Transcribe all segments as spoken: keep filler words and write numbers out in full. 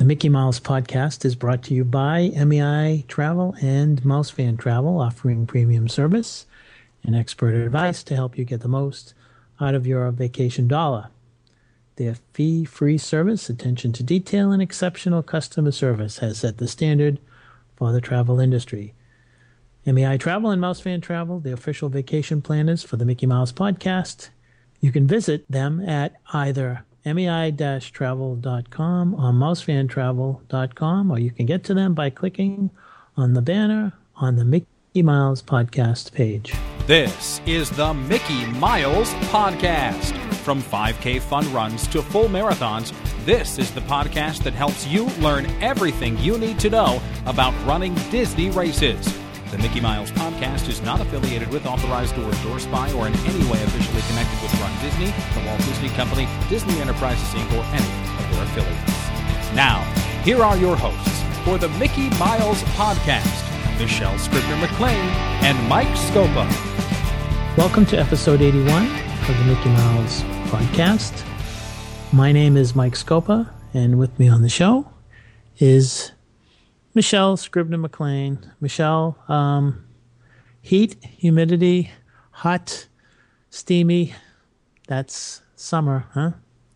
The Mickey Mouse Podcast is brought to you by M E I Travel and Mousefan Travel, offering premium service and expert advice to help you get the most out of your vacation dollar. Their fee-free service, attention to detail, and exceptional customer service has set the standard for the travel industry. M E I Travel and Mousefan Travel, the official vacation planners for the Mickey Mouse Podcast. You can visit them at either M E I travel dot com or mousefan travel dot com, or you can get to them by clicking on the banner on the Mickey Miles Podcast page. This is the Mickey Miles Podcast. From five K fun runs to full marathons, this is the podcast that helps you learn everything you need to know about running Disney races. The Mickey Miles Podcast is not affiliated with, authorized, or endorsed by, or in any way officially connected with Run Disney, the Walt Disney Company, Disney Enterprises, Incorporated, or any of their affiliates. Now, here are your hosts for the Mickey Miles Podcast, Michelle Scribner-McLean and Mike Scopa. Welcome to episode eighty-one of the Mickey Mouse Podcast. My name is Mike Scopa, and with me on the show is Michelle Scribner-McLean. Michelle, um, heat, humidity, hot, steamy, that's summer, huh?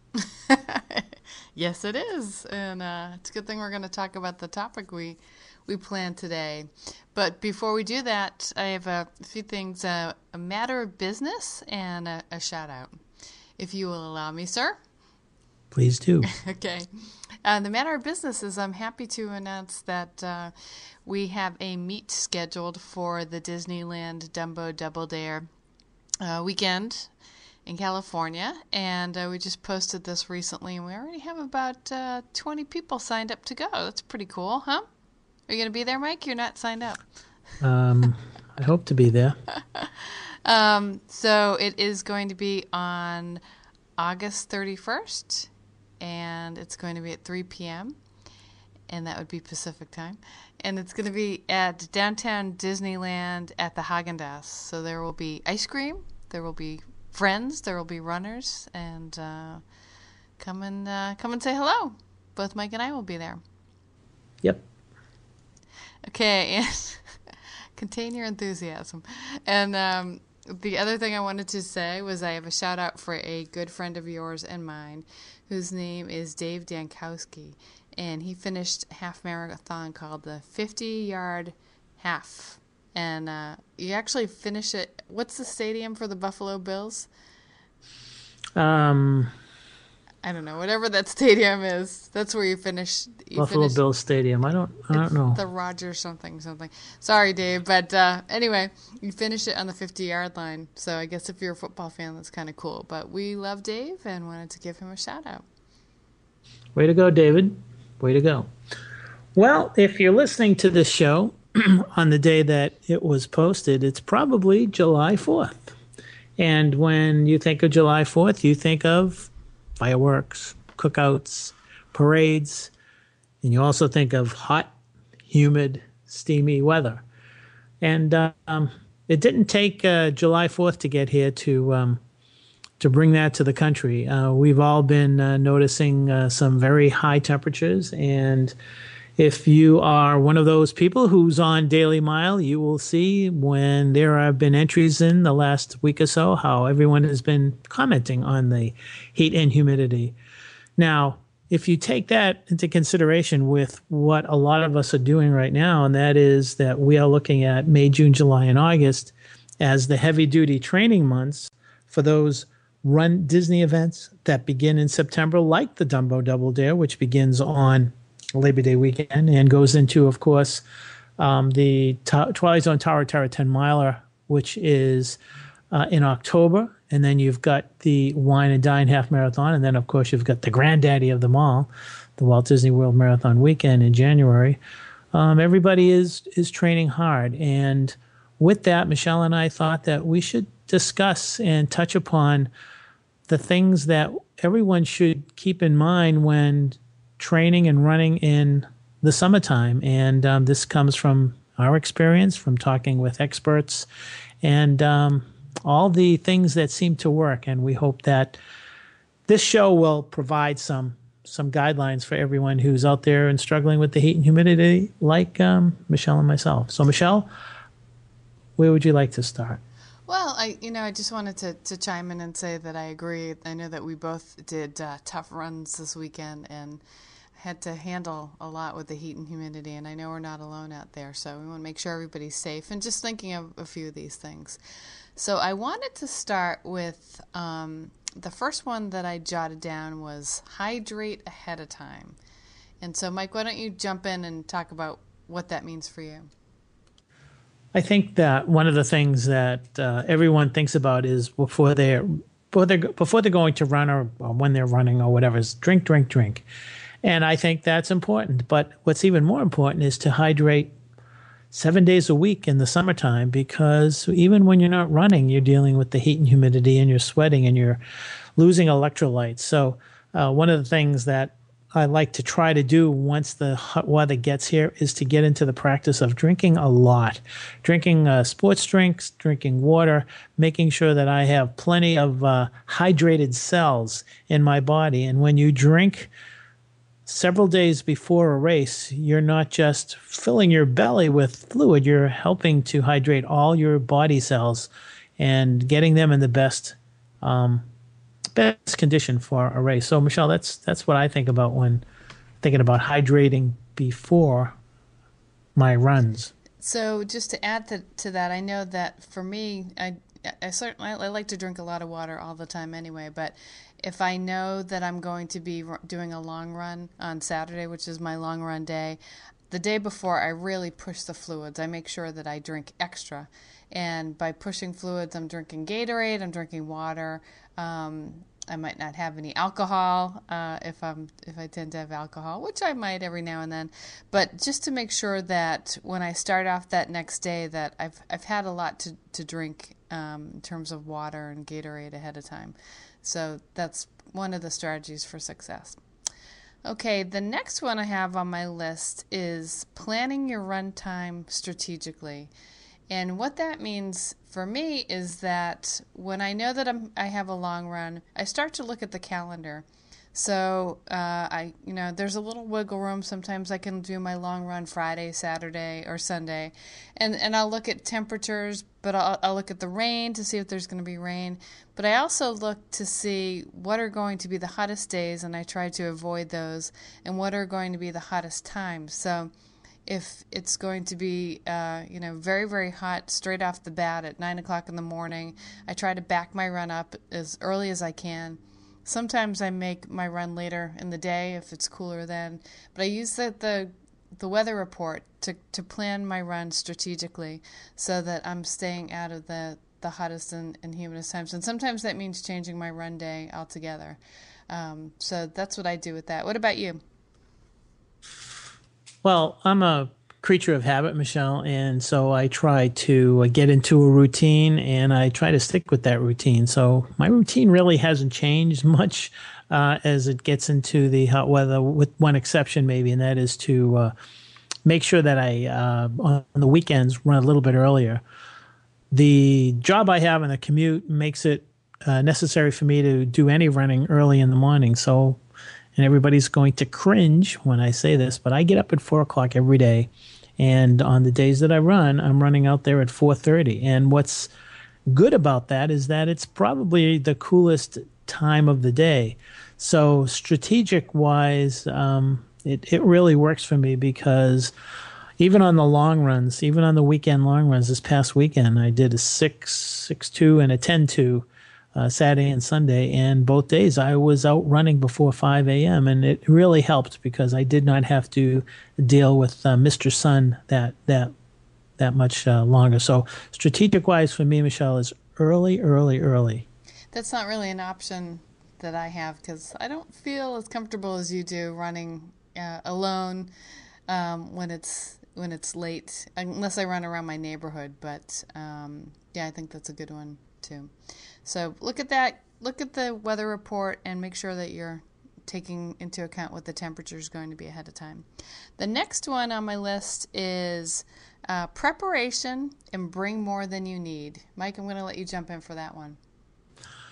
Yes, it is. And uh, it's a good thing we're going to talk about the topic we we planned today. But before we do that, I have a few things, uh, a matter of business and a, a shout out, if you will allow me, sir. Please do. Okay. Uh, the matter of business is I'm happy to announce that uh, we have a meet scheduled for the Disneyland Dumbo Double Dare uh, weekend in California. And uh, we just posted this recently, and we already have about uh, twenty people signed up to go. That's pretty cool, huh? Are you going to be there, Mike? You're not signed up. Um, I hope to be there. um, so it is going to be on August thirty-first. And it's going to be at three p.m., and that would be Pacific time. And it's going to be at downtown Disneyland at the Haagen-Dazs. So there will be ice cream, there will be friends, there will be runners, and uh, come and uh, come and say hello. Both Mike and I will be there. Yep. Okay, and contain your enthusiasm. And um, the other thing I wanted to say was I have a shout out for a good friend of yours and mine, whose name is Dave Dankowski, and he finished a half marathon called the fifty-yard half. And uh, you actually finish it. What's the stadium for the Buffalo Bills? Um, I don't know. Whatever that stadium is, that's where you finish. You Buffalo finish, Bills Stadium. I don't. I don't know. The Rogers something something. Sorry, Dave, but uh, anyway, you finish it on the fifty-yard line. So I guess if you're a football fan, that's kind of cool. But we love Dave and wanted to give him a shout out. Way to go, David. Way to go. Well, if you're listening to this show on the day that it was posted, it's probably July fourth. And when you think of July fourth, you think of fireworks, cookouts, parades, and you also think of hot, humid, steamy weather. And um, it didn't take uh, July fourth to get here to um, to bring that to the country. Uh, we've all been uh, noticing uh, some very high temperatures, and if you are one of those people who's on Daily Mile, you will see when there have been entries in the last week or so how everyone has been commenting on the heat and humidity. Now, if you take that into consideration with what a lot of us are doing right now, and that is that we are looking at May, June, July, and August as the heavy-duty training months for those Run Disney events that begin in September, like the Dumbo Double Dare, which begins on Labor Day weekend and goes into, of course, um, the T- Twilight Zone Tower Terror ten miler, which is uh, in October. And then you've got the Wine and Dine Half Marathon. And then, of course, you've got the granddaddy of them all, the Walt Disney World Marathon weekend in January. Um, everybody is is training hard. And with that, Michelle and I thought that we should discuss and touch upon the things that everyone should keep in mind when training and running in the summertime. And um, this comes from our experience, from talking with experts, and um, all the things that seem to work. And we hope that this show will provide some some guidelines for everyone who's out there and struggling with the heat and humidity, like um, Michelle and myself. So, Michelle, where would you like to start? Well, I you know I just wanted to, to chime in and say that I agree. I know that we both did uh, tough runs this weekend and had to handle a lot with the heat and humidity, and I know we're not alone out there, so we want to make sure everybody's safe. And just thinking of a few of these things. So I wanted to start with um, the first one that I jotted down was hydrate ahead of time. And so, Mike, why don't you jump in and talk about what that means for you? I think that one of the things that uh, everyone thinks about is before they're before they're, before they're going to run or, or when they're running or whatever is drink, drink, drink. And I think that's important. But what's even more important is to hydrate seven days a week in the summertime, because even when you're not running, you're dealing with the heat and humidity and you're sweating and you're losing electrolytes. So uh, one of the things that I like to try to do once the hot weather gets here is to get into the practice of drinking a lot, drinking uh, sports drinks, drinking water, making sure that I have plenty of uh, hydrated cells in my body. And when you drink several days before a race, you're not just filling your belly with fluid, you're helping to hydrate all your body cells and getting them in the best um, best condition for a race. So, Michelle, that's that's what I think about when thinking about hydrating before my runs. So, just to add to, to that, I know that for me, I I certainly I like to drink a lot of water all the time anyway, but if I know that I'm going to be doing a long run on Saturday, which is my long run day, the day before I really push the fluids. I make sure that I drink extra. And by pushing fluids, I'm drinking Gatorade, I'm drinking water. Um, I might not have any alcohol uh, if I'm if I tend to have alcohol, which I might every now and then. But just to make sure that when I start off that next day, that I've I've had a lot to to drink um, in terms of water and Gatorade ahead of time. So that's one of the strategies for success. Okay, the next one I have on my list is planning your run time strategically. And what that means for me is that when I know that I'm, I have a long run, I start to look at the calendar. So uh, I, you know, there's a little wiggle room. Sometimes I can do my long run Friday, Saturday, or Sunday, and and I'll look at temperatures, but I'll, I'll look at the rain to see if there's going to be rain. But I also look to see what are going to be the hottest days, and I try to avoid those, and what are going to be the hottest times. So if it's going to be, uh, you know, very, very hot straight off the bat at nine o'clock in the morning, I try to back my run up as early as I can. Sometimes I make my run later in the day if it's cooler then, but I use the the, the weather report to, to plan my run strategically so that I'm staying out of the, the hottest and, and humidest times. And sometimes that means changing my run day altogether. Um, so that's what I do with that. What about you? Well, I'm a creature of habit, Michelle, and so I try to get into a routine, and I try to stick with that routine. So my routine really hasn't changed much uh, as it gets into the hot weather, with one exception maybe, and that is to uh, make sure that I, uh, on the weekends, run a little bit earlier. The job I have and the commute makes it uh, necessary for me to do any running early in the morning, so and everybody's going to cringe when I say this, but I get up at four o'clock every day, and on the days that I run, I'm running out there at four thirty. And what's good about that is that it's probably the coolest time of the day. So strategic-wise, um, it, it really works for me, because even on the long runs, even on the weekend long runs, this past weekend, I did a six, six two, and a ten two. Uh, Saturday and Sunday, and both days I was out running before five a.m. and it really helped because I did not have to deal with uh, Mister Sun that that that much uh, longer. So strategic-wise for me, Michelle, is early, early, early. That's not really an option that I have because I don't feel as comfortable as you do running uh, alone um, when it's when it's late, unless I run around my neighborhood. But um, yeah, I think that's a good one too. So look at that, look at the weather report and make sure that you're taking into account what the temperature is going to be ahead of time. The next one on my list is uh, preparation and bring more than you need. Mike, I'm going to let you jump in for that one.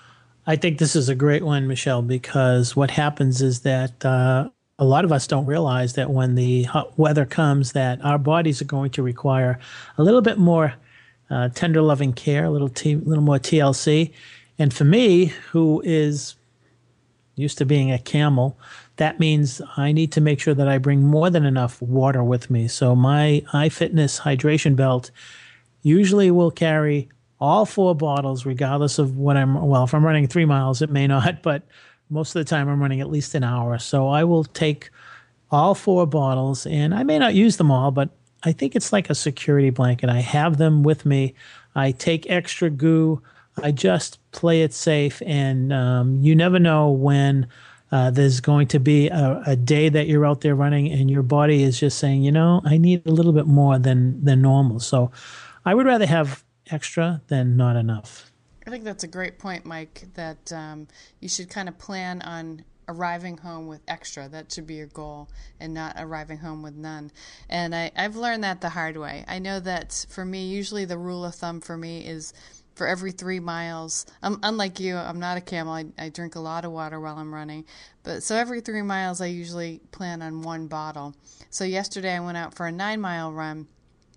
I think this is a great one, Michelle, because what happens is that uh, a lot of us don't realize that when the hot weather comes, that our bodies are going to require a little bit more uh, tender loving care, a little t- little more T L C. And for me, who is used to being a camel, that means I need to make sure that I bring more than enough water with me. So my iFitness hydration belt usually will carry all four bottles, regardless of what I'm, well, if I'm running three miles, it may not, but most of the time I'm running at least an hour. So I will take all four bottles, and I may not use them all, but I think it's like a security blanket. I have them with me. I take extra goo. I just play it safe, and um, you never know when uh, there's going to be a, a day that you're out there running and your body is just saying, you know, I need a little bit more than, than normal. So I would rather have extra than not enough. I think that's a great point, Mike, that um, you should kind of plan on arriving home with extra. That should be your goal, and not arriving home with none. And I, I've learned that the hard way. I know that for me, usually the rule of thumb for me is for every three miles, um, unlike you, I'm not a camel. I, I drink a lot of water while I'm running. But so every three miles, I usually plan on one bottle. So yesterday I went out for a nine mile run,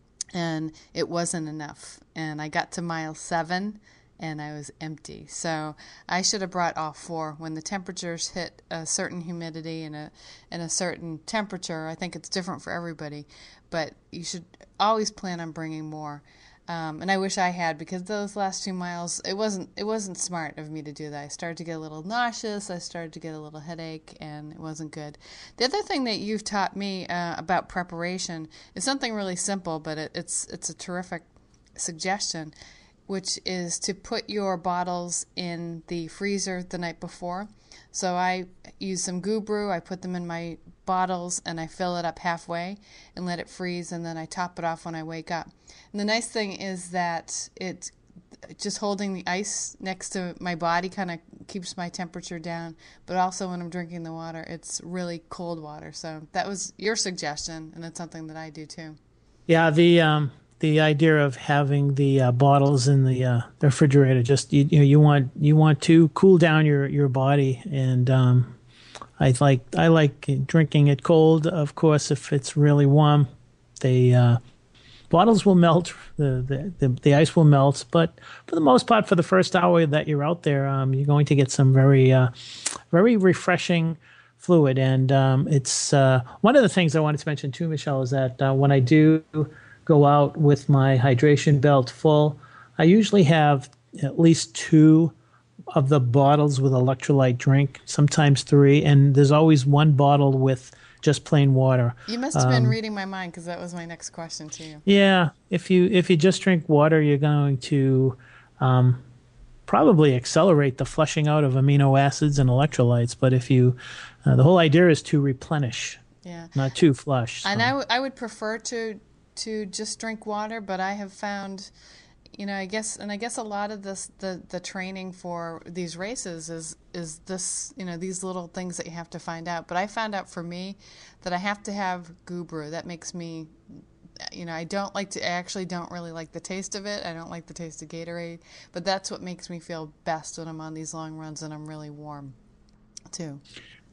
and it wasn't enough. And I got to mile seven, and I was empty. So I should have brought all four. When the temperatures hit a certain humidity and a and a certain temperature, I think it's different for everybody, but you should always plan on bringing more. Um, and I wish I had, because those last two miles, it wasn't it wasn't smart of me to do that. I started to get a little nauseous. I started to get a little headache, and it wasn't good. The other thing that you've taught me uh, about preparation is something really simple, but it, it's it's a terrific suggestion, which is to put your bottles in the freezer the night before. So I use some Goo Brew, I put them in my bottles, and I fill it up halfway and let it freeze, and then I top it off when I wake up. And the nice thing is that it just holding the ice next to my body kind of keeps my temperature down, but also when I'm drinking the water, it's really cold water. So that was your suggestion, and it's something that I do too. Yeah, the um, the idea of having the uh, bottles in the, uh, the refrigerator, just you, you know, you want you want to cool down your, your body, and um, I like I like drinking it cold. Of course, if it's really warm, they uh, bottles will melt, the, the, the, the ice will melt, but for the most part, for the first hour that you're out there, um, you're going to get some very, uh, very refreshing fluid. And um, it's uh, one of the things I wanted to mention too, Michelle, is that uh, when I do go out with my hydration belt full, I usually have at least two of the bottles with electrolyte drink, sometimes three, and there's always one bottle with just plain water. You must have um, been reading my mind, because that was my next question to you. Yeah, if you if you just drink water, you're going to um, probably accelerate the flushing out of amino acids and electrolytes. But if you, uh, the whole idea is to replenish, yeah, not to flush. So. And I, w- I would prefer to to just drink water, but I have found, you know, I guess, and I guess a lot of this, the, the training for these races is, is this, you know, these little things that you have to find out. But I found out for me that I have to have Goo Brew. That makes me, you know, I don't like to, I actually don't really like the taste of it. I don't like the taste of Gatorade, but that's what makes me feel best when I'm on these long runs and I'm really warm too.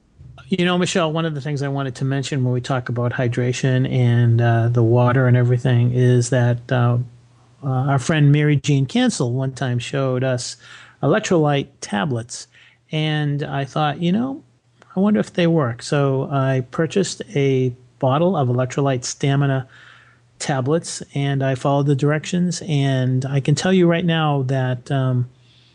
You know, Michelle, one of the things I wanted to mention when we talk about hydration and uh, the water and everything is that uh, uh, our friend Mary Jean Cancel one time showed us electrolyte tablets. And I thought, you know, I wonder if they work. So I purchased a bottle of electrolyte stamina tablets, and I followed the directions. And I can tell you right now that um,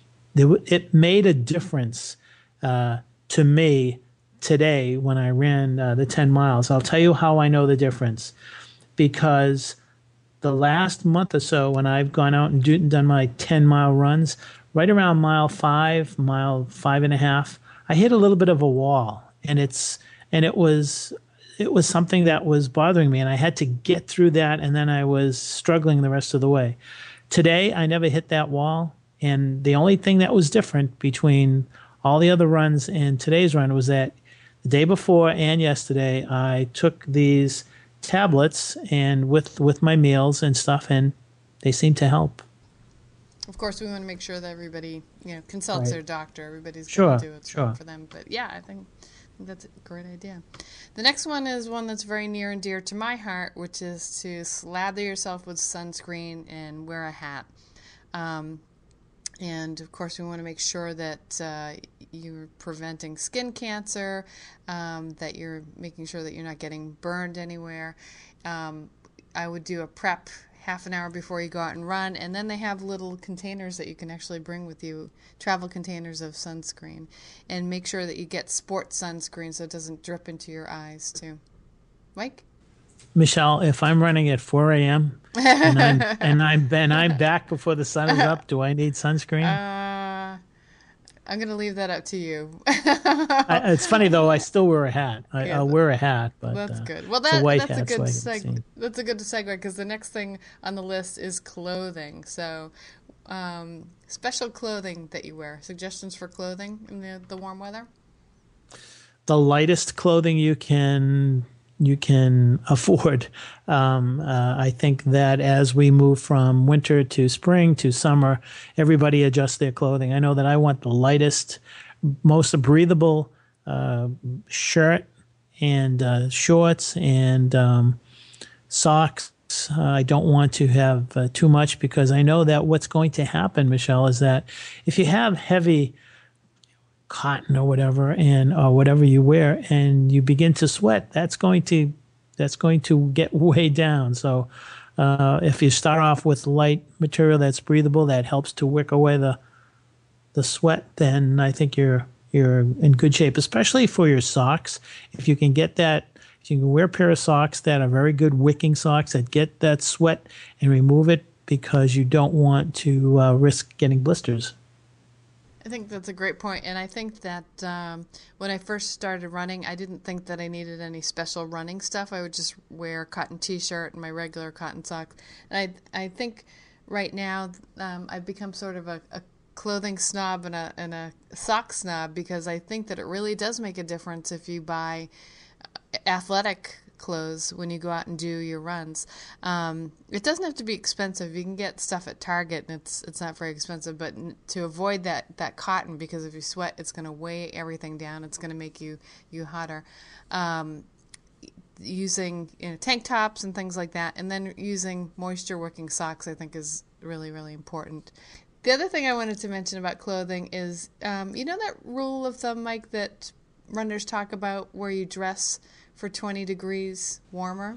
it made a difference uh, to me today when I ran uh, the ten miles. I'll tell you how I know the difference. Because the last month or so when I've gone out and do, done my ten-mile runs, right around mile five, mile five and a half, I hit a little bit of a wall. And it's and it was it was something that was bothering me, and I had to get through that, and then I was struggling the rest of the way. Today, I never hit that wall, and the only thing that was different between all the other runs and today's run was that the day before and yesterday, I took these tablets and with with my meals and stuff, and they seem to help. of course, we want to make sure that everybody, you know, consults Right. their doctor. Everybody's Sure, going to do what's sure. right for them. But yeah, I think, I think that's a great idea. The next one is one that's very near and dear to my heart, which is to slather yourself with sunscreen and wear a hat. Um, and of course, we want to make sure that uh, you're preventing skin cancer, um, that you're making sure that you're not getting burned anywhere. Um, I would do a prep half an hour before you go out and run, and then they have little containers that you can actually bring with you, travel containers of sunscreen, and make sure that you get sports sunscreen so it doesn't drip into your eyes too. Mike? Michelle, if I'm running at four a.m. and I'm and I'm and I'm back before the sun is up, do I need sunscreen? Uh, I'm going to leave that up to you. I, it's funny though. I still wear a hat. I, Yeah, I'll wear a hat, but That's uh, good. Well, it's a that, white that's a hat, good so I can see. seg- That's a good segue because the next thing on the list is clothing. So, um, special clothing that you wear. Suggestions for clothing in the, the warm weather? The lightest clothing you can you can afford. Um, uh, I think that as we move from winter to spring to summer, everybody adjusts their clothing. I know that I want the lightest, most breathable uh, shirt and uh, shorts and um, socks. Uh, I don't want to have uh, too much because I know that what's going to happen, Michelle, is that if you have heavy cotton or whatever and or whatever you wear and you begin to sweat, that's going to that's going to get way down. So uh, if you start off with light material that's breathable, that helps to wick away the the sweat, then I think you're you're in good shape, especially for your socks. If you can get that, if you can wear a pair of socks that are very good wicking socks that get that sweat and remove it because you don't want to uh, risk getting blisters. I think that's a great point, and I think that um, when I first started running, I didn't think that I needed any special running stuff. I would just wear a cotton T-shirt and my regular cotton socks. And I, I think right now um, I've become sort of a, a clothing snob and a and a sock snob because I think that it really does make a difference if you buy athletic clothes when you go out and do your runs. Um, it doesn't have to be expensive. You can get stuff at Target and it's it's not very expensive, but to avoid that, that cotton, because if you sweat, it's going to weigh everything down. It's going to make you, you hotter. Um, using you know, tank tops and things like that, and then using moisture wicking socks, I think is really, really important. The other thing I wanted to mention about clothing is, um, you know that rule of thumb, Mike, that runners talk about where you dress for twenty degrees warmer?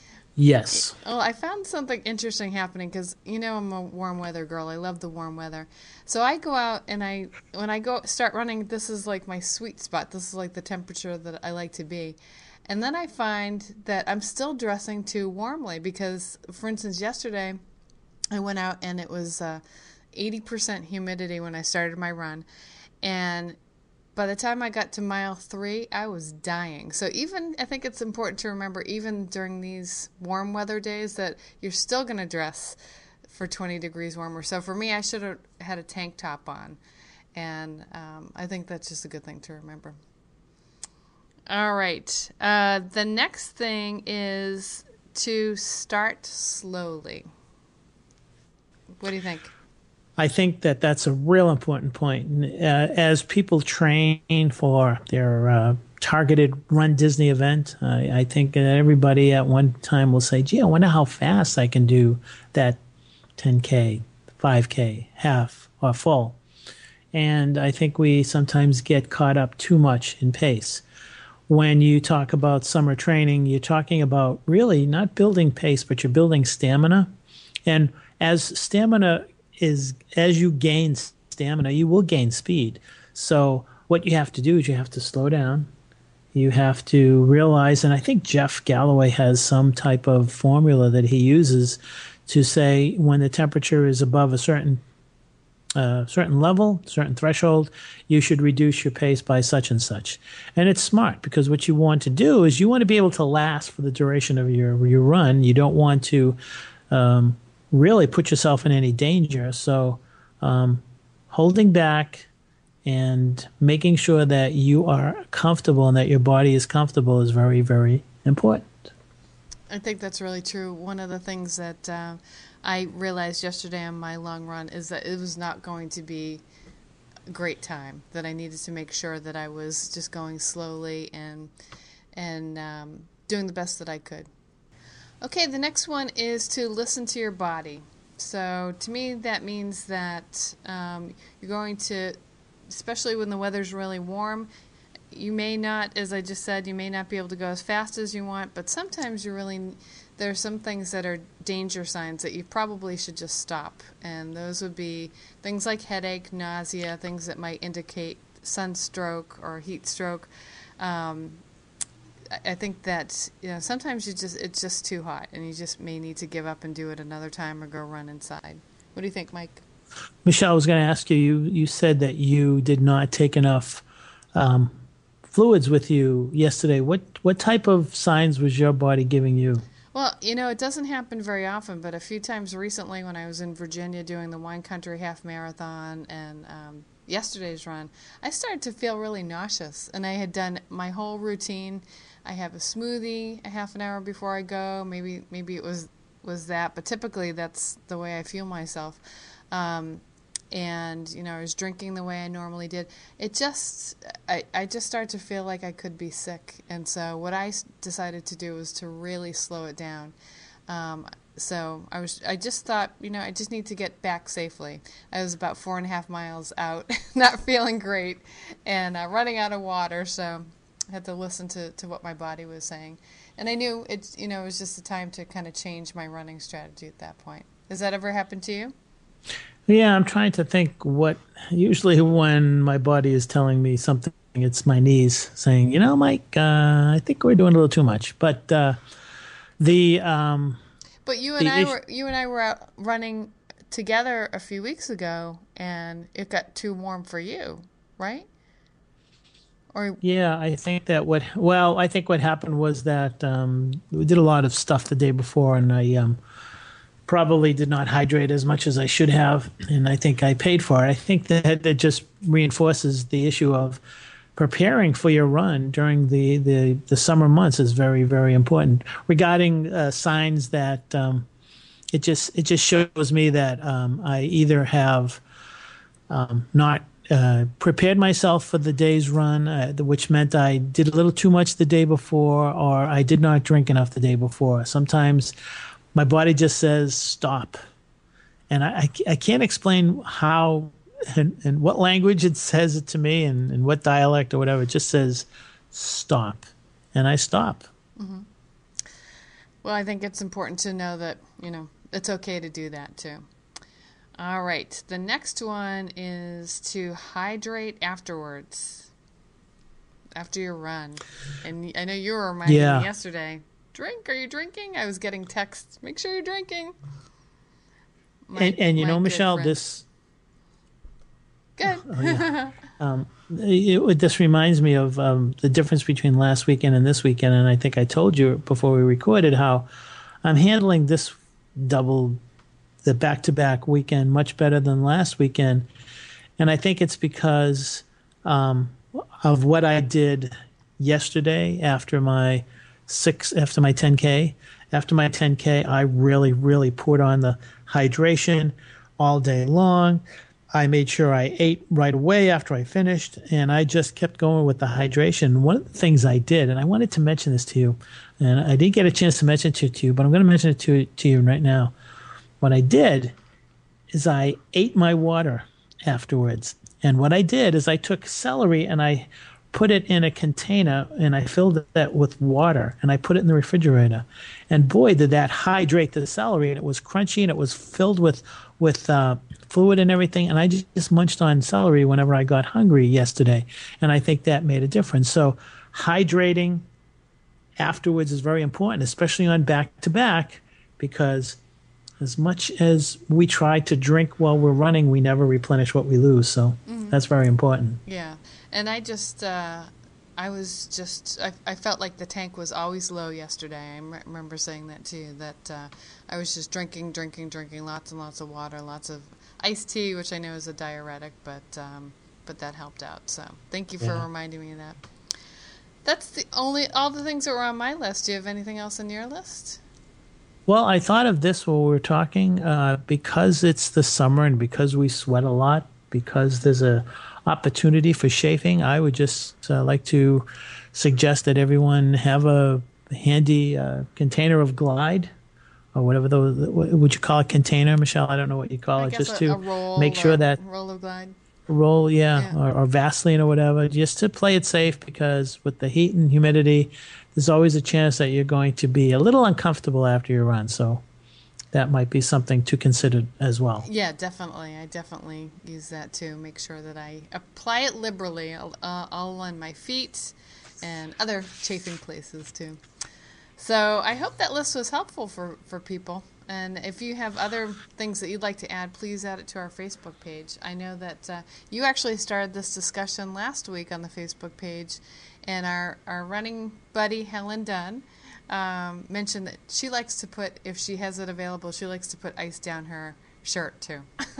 Yes. Well, I found something interesting happening because, you know, I'm a warm weather girl. I love the warm weather. So I go out and I, when I go start running, this is like my sweet spot. This is like the temperature that I like to be. And then I find that I'm still dressing too warmly because, for instance, yesterday I went out and it was uh, eighty percent humidity when I started my run. And by the time I got to mile three, I was dying. So even, I think it's important to remember, even during these warm weather days, that you're still going to dress for twenty degrees warmer. So for me, I should have had a tank top on. And um, I think that's just a good thing to remember. All right. Uh, the next thing is to start slowly. What do you think? I think that that's a real important point. Uh, as people train for their uh, targeted Run Disney event, I, I think that everybody at one time will say, gee, I wonder how fast I can do that ten K, five K, half, or full. And I think we sometimes get caught up too much in pace. When you talk about summer training, you're talking about really not building pace, but you're building stamina. And as stamina is, as you gain stamina, you will gain speed. So what you have to do is you have to slow down. You have to realize, and I think Jeff Galloway has some type of formula that he uses to say when the temperature is above a certain uh, certain level, certain threshold, you should reduce your pace by such and such. And it's smart because what you want to do is you want to be able to last for the duration of your your run. You don't want to um, really put yourself in any danger. So um, holding back and making sure that you are comfortable and that your body is comfortable is very, very important. I think that's really true. One of the things that uh, I realized yesterday on my long run is that it was not going to be a great time, that I needed to make sure that I was just going slowly and and um, doing the best that I could. Okay, the next one is to listen to your body. So to me, that means that um, you're going to, especially when the weather's really warm, you may not, as I just said, you may not be able to go as fast as you want, but sometimes you really, there are some things that are danger signs that you probably should just stop. And those would be things like headache, nausea, things that might indicate sunstroke or heat stroke. Um, I think that, you know, sometimes you just it's just too hot, and you just may need to give up and do it another time or go run inside. What do you think, Mike? Michelle, I was going to ask you, you, you said that you did not take enough um, fluids with you yesterday. What what type of signs was your body giving you? Well, you know, it doesn't happen very often, but a few times recently when I was in Virginia doing the Wine Country Half Marathon and um, yesterday's run, I started to feel really nauseous, and I had done my whole routine. I have a smoothie a half an hour before I go. Maybe maybe it was was that, but typically that's the way I feel myself. Um, and you know, I was drinking the way I normally did. It just I I just started to feel like I could be sick, and so what I decided to do was to really slow it down. Um, so I was I just thought, you know, I just need to get back safely. I was about four and a half miles out, not feeling great, and uh, running out of water. So I had to listen to, to what my body was saying. And I knew it, you know, it was just the time to kind of change my running strategy at that point. Has that ever happened to you? Yeah, I'm trying to think what, usually when my body is telling me something, it's my knees saying, you know, Mike, uh, I think we're doing a little too much. But uh, the... Um, but you and I were you and I were out running together a few weeks ago, and it got too warm for you, right? Or yeah, I think that what well, I think what happened was that um, we did a lot of stuff the day before, and I um, probably did not hydrate as much as I should have, and I think I paid for it. I think that that just reinforces the issue of preparing for your run during the, the, the summer months is very, very important. Regarding uh, signs that um, it just it just shows me that um, I either have um, not uh, prepared myself for the day's run, uh, which meant I did a little too much the day before, or I did not drink enough the day before. Sometimes my body just says stop, and I, I, I can't explain how. And, and what language it says it to me, and, and what dialect or whatever. It just says stop, and I stop. Mm-hmm. Well, I think it's important to know that, you know, it's okay to do that too. All right, the next one is to hydrate afterwards, after your run. And I know you were reminding yeah. me yesterday, drink, are you drinking? I was getting texts, make sure you're drinking. My, and and you know, Michelle, friend. this... Good. Oh, yeah. um, it, it, this reminds me of um, the difference between last weekend and this weekend, and I think I told you before we recorded how I'm handling this double, the back-to-back weekend much better than last weekend, and I think it's because um, of what I did yesterday after my six, after my ten K. After my ten K, I really, really poured on the hydration all day long. I made sure I ate right away after I finished, and I just kept going with the hydration. One of the things I did, and I wanted to mention this to you, and I didn't get a chance to mention it to you, but I'm going to mention it to, to you right now. What I did is I ate my water afterwards, and what I did is I took celery and I put it in a container, and I filled that with water, and I put it in the refrigerator. And boy, did that hydrate the celery, and it was crunchy, and it was filled with with uh, fluid and everything, and I just, just munched on celery whenever I got hungry yesterday, and I think that made a difference. So hydrating afterwards is very important, especially on back-to-back, because as much as we try to drink while we're running, we never replenish what we lose, so mm-hmm. that's very important. Yeah, and I just... Uh... I was just, I, I felt like the tank was always low yesterday. I m- remember saying that to you, that uh, I was just drinking, drinking, drinking lots and lots of water, lots of iced tea, which I know is a diuretic, but um, but that helped out. So thank you for yeah. reminding me of that. That's the only, all the things that were on my list. Do you have anything else on your list? Well, I thought of this while we were talking, uh, because it's the summer and because we sweat a lot, because there's a opportunity for chafing, I would just uh, like to suggest that everyone have a handy uh, container of Glide, or whatever those, would you call it, container, Michelle? I don't know what you call I it, guess just a, to a roll make sure or that roll of Glide. roll, yeah, Yeah. Or, or Vaseline or whatever, just to play it safe, because with the heat and humidity, there's always a chance that you're going to be a little uncomfortable after your run. So that might be something to consider as well. Yeah, definitely. I definitely use that too. Make sure that I apply it liberally, uh, all on my feet and other chafing places too. So I hope that list was helpful for, for people. And if you have other things that you'd like to add, please add it to our Facebook page. I know that uh, you actually started this discussion last week on the Facebook page, and our, our running buddy, Helen Dunn, um, mentioned that she likes to put, if she has it available, she likes to put ice down her shirt too.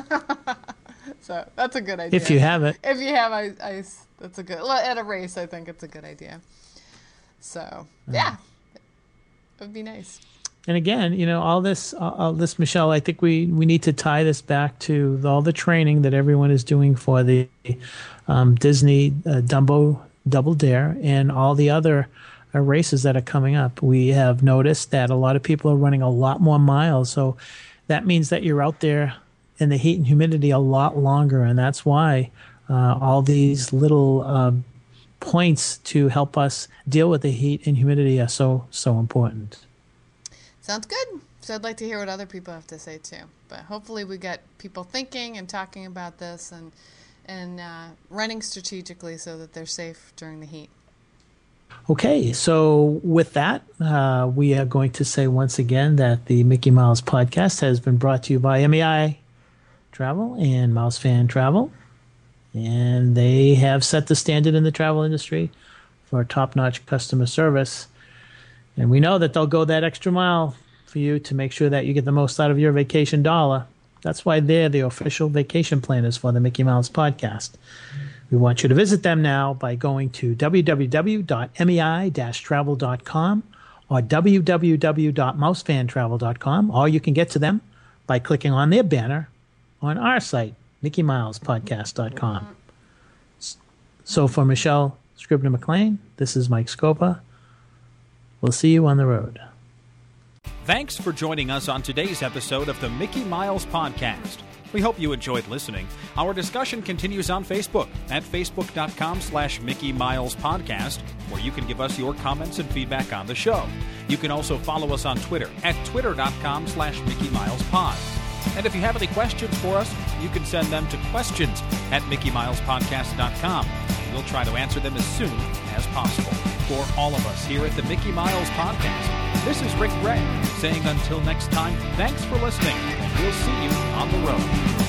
So that's a good idea. If you have it. If you have ice, ice that's a good, well, at a race, I think it's a good idea. So, yeah, it would be nice. And again, you know, all this, all this, Michelle, I think we, we need to tie this back to all the training that everyone is doing for the um, Disney uh, Dumbo Double Dare and all the other uh, races that are coming up. We have noticed that a lot of people are running a lot more miles. So that means that you're out there in the heat and humidity a lot longer. And that's why uh, all these little um, points to help us deal with the heat and humidity are so, so important. Sounds good. So I'd like to hear what other people have to say too. But hopefully we get people thinking and talking about this and and uh, running strategically so that they're safe during the heat. Okay, so with that, uh, we are going to say once again that the Mickey Mouse podcast has been brought to you by M E I Travel and Mouse Fan Travel. And they have set the standard in the travel industry for top-notch customer service. And we know that they'll go that extra mile for you to make sure that you get the most out of your vacation dollar. That's why they're the official vacation planners for the Mickey Mouse podcast. We want you to visit them now by going to w w w dot m e i dash travel dot com or w w w dot mouse fan travel dot com, or you can get to them by clicking on their banner on our site, mickey miles podcast dot com. So for Michelle Scribner-McLean, this is Mike Scopa. We'll see you on the road. Thanks for joining us on today's episode of the Mickey Miles Podcast. We hope you enjoyed listening. Our discussion continues on Facebook at facebook.com slash Mickey Miles Podcast, where you can give us your comments and feedback on the show. You can also follow us on Twitter at twitter.com slash Mickey Miles Pod. And if you have any questions for us, you can send them to questions at mickey miles podcast dot com. We'll try to answer them as soon as possible. For all of us here at the Mickey Miles Podcast, this is Rick Gray saying until next time, thanks for listening, and we'll see you on the road.